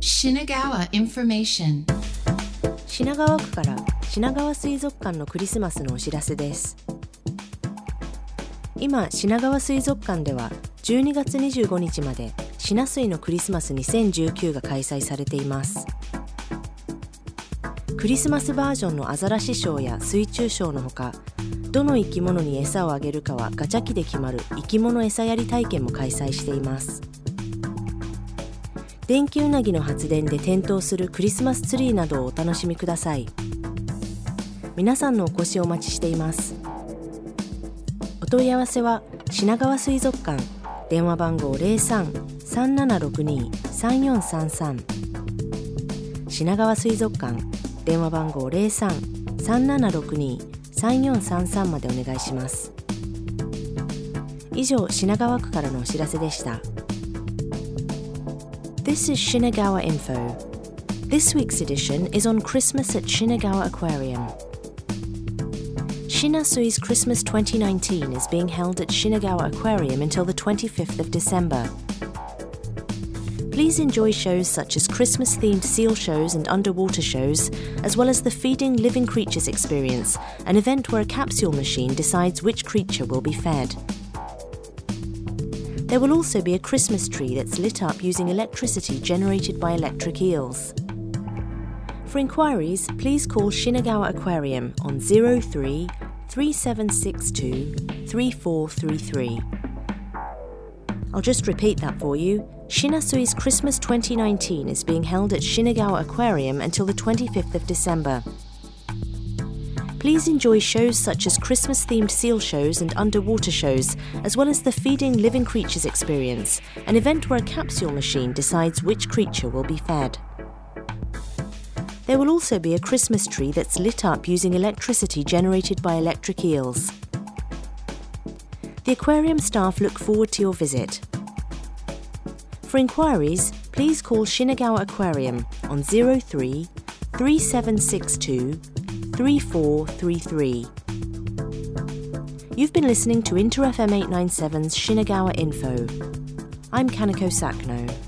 Shinagawa Information 品川区から品川水族館のクリスマスのお知らせです。今、品川水族館では12月25日まで品水のクリスマス2019が開催されています。クリスマスバージョンのアザラシショーや水中ショーのほか、どの生き物に餌をあげるかはガチャ機で決まる生き物餌やり体験も開催しています。電気うなぎの発電で点灯するクリスマスツリーなどをお楽しみください。皆さんのお越しをお待ちしています。お問い合わせは品川水族館、電話番号 03-3762-3433 品川水族館、電話番号 03-3762-3433 までお願いします。以上、品川区からのお知らせでした。This is Shinagawa Info. This week's edition is on Christmas at Shinagawa Aquarium. Shinasui's Christmas 2019 is being held at Shinagawa Aquarium until the 25th of December. Please enjoy shows such as Christmas-themed seal shows and underwater shows, as well as the Feeding Living Creatures experience, an event where a capsule machine decides which creature will be fed. There will also be a Christmas tree that's lit up using electricity generated by electric eels. For inquiries, please call Shinagawa Aquarium on 03-3762-3433. I'll just repeat that for you. Shinasui's Christmas 2019 is being held at Shinagawa Aquarium until the 25th of December. Please enjoy shows such as Christmas-themed seal shows and underwater shows, as well as the Feeding Living Creatures experience, an event where a capsule machine decides which creature will be fed. There will also be a Christmas tree that's lit up using electricity generated by electric eels. The aquarium staff look forward to your visit. For inquiries, please call Shinagawa Aquarium on 03-3762-3433. You've been listening to Inter FM 897's Shinagawa Info. I'm Kanako Sakno.